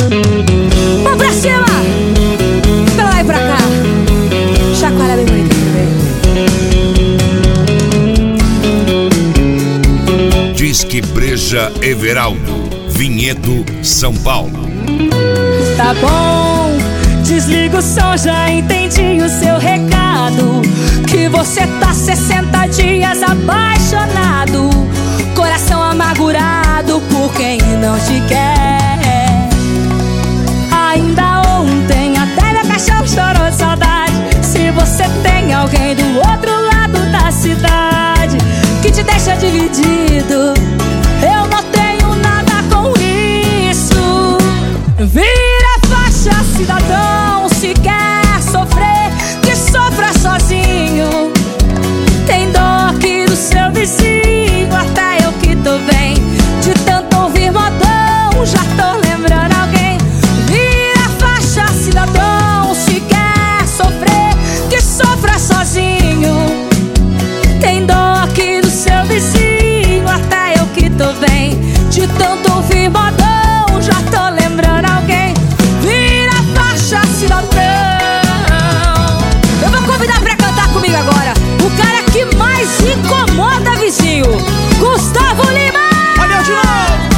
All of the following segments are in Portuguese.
Vamos pra cima! Pra lá e pra cá. Chacoalha bem bonito também. Disque Breja Everaldo, Vinhedo, São Paulo. Tá bom, desliga o som, já entendi o seu recado. Que você tá 60 dias apaixonado, coração amargurado por quem não te quer. Ainda ontem até meu cachorro chorou de saudade. Se você tem alguém do outro lado da cidade que te deixa dividido, eu não tenho nada com isso. Vira faixa, cidadão, se quer sofrer, que sofra sozinho. Tem dó aqui do seu vizinho, até eu que tô bem. De tanto ouvir modão, já tô lembrando alguém. Vira faixa, cidadão, se quer sofrer, que sofra sozinho. Tem dó aqui do seu vizinho, até eu que tô bem. De tanto ouvir modão, já tô lembrando alguém. Vira faixa, cidadão. Eu vou convidar pra cantar comigo agora o cara que mais incomoda vizinho, Gustavo Lima. Olha de novo.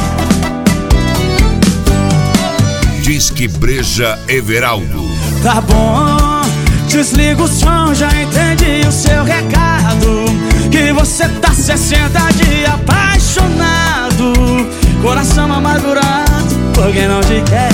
Disque Breja Everaldo. Tá bom, desliga o som, já entendi o seu recado. Que você tá 60 dias apaixonado, coração amargurado por quem não te quer.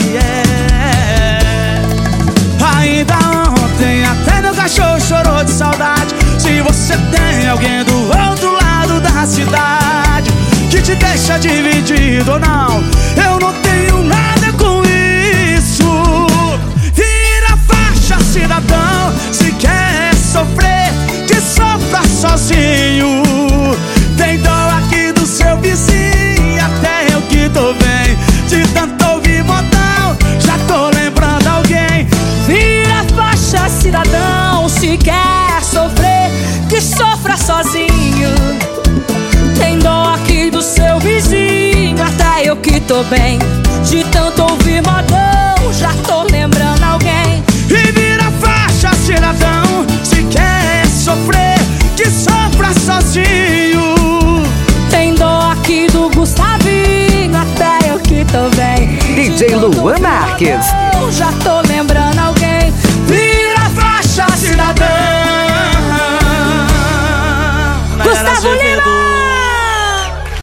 Ainda ontem até meu cachorro chorou de saudade. Se você tem alguém do outro lado da cidade que te deixa dividido ou não, eu não tenho nada com isso. Vira faixa, cidadão, se quer sofrer, que sofra sozinho. Tem dó aqui do seu vizinho, até eu que tô bem. De tanto ouvir modão, já tô lembrando alguém. Vira faixa, cidadão, se quer sofrer, que sofra sozinho. Tem dó aqui do seu vizinho, até eu que tô bem. De tanto ouvir modão, já tô lembrando alguém. E vira faixa, cidadão, se quer sofrer, que sofra sozinho. Tem dó aqui do Gustavinho, até eu que tô bem. DJ Luan Marques. Já tô